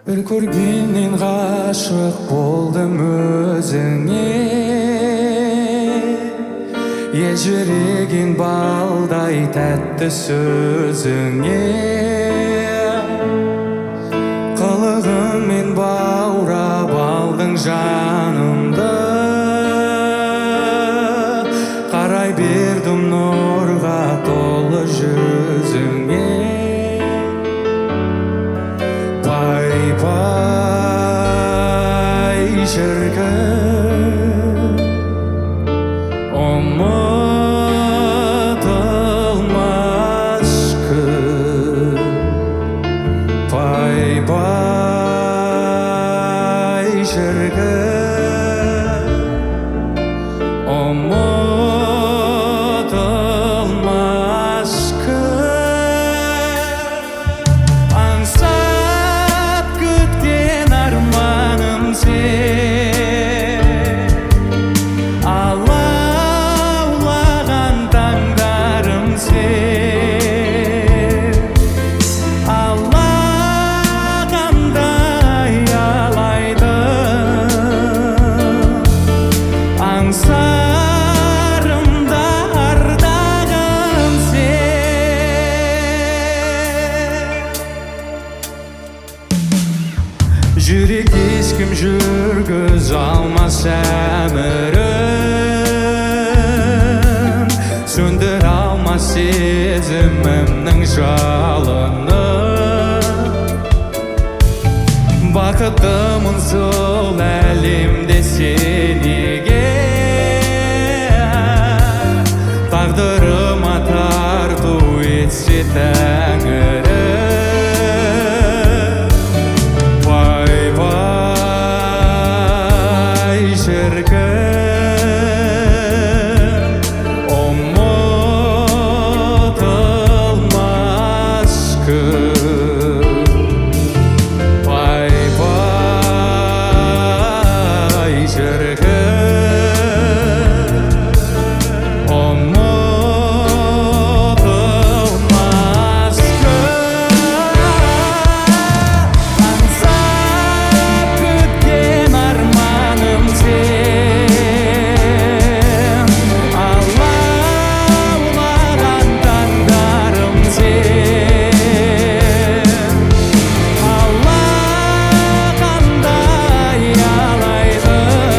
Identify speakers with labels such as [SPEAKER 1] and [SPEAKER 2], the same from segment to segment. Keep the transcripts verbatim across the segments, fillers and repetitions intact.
[SPEAKER 1] Bir көргеннен ғашық болдым өзіңе, ежіреген балдай тәтті сөзіңе. Қылығыңмен баурап алдың жанымды, қарай бердім нұрға толы жүзіңе. Пай-пай шіркін, ұмытылмас күн. Пай-пай шіркін, ұмытылмас күн. Аңсап күткен арманым сен, алаулаған таңдарым сен. Алағандай алайды аңсарымда ардағым сен. Жүрек ешкім жүргіз алмас әмірін, сөндір алмас сезімімнің жалыны. Бақытымын сол әлемде сенеге, тағдырыма тарту етсе Тәңірі. Пай-пай шіркін, ұмытылмас күн. Пай-пай шіркін, ұмытылмас күн. Аңсап күткен арманым сен, алаулаған таңдарым сен. Алағандай алайды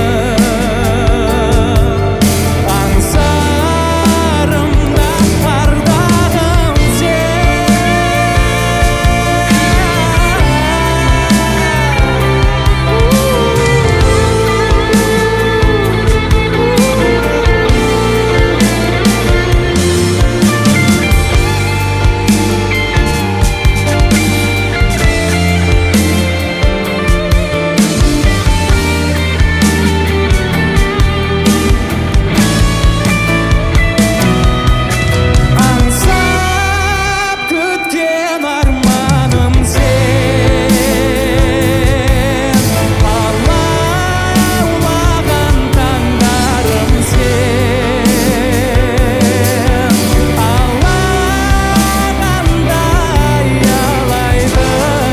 [SPEAKER 1] аңсарымда ардағым сен. Аңсап күткен арманым сен, алаулаған таңдарым сен. Алағандай алайды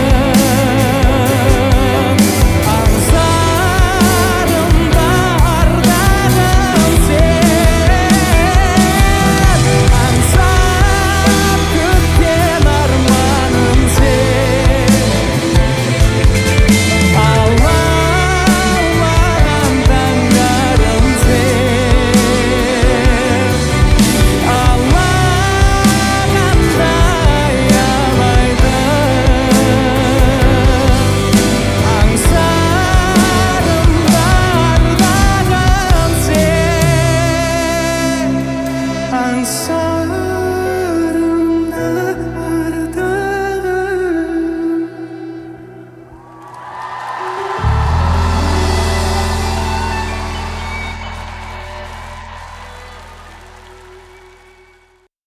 [SPEAKER 1] аңсарымда ардағым сен. Аңсап күткен арманым сен, алаулаған таңдарым сен. Алағандай алайды аңсарымда ардағым сен. Аңсап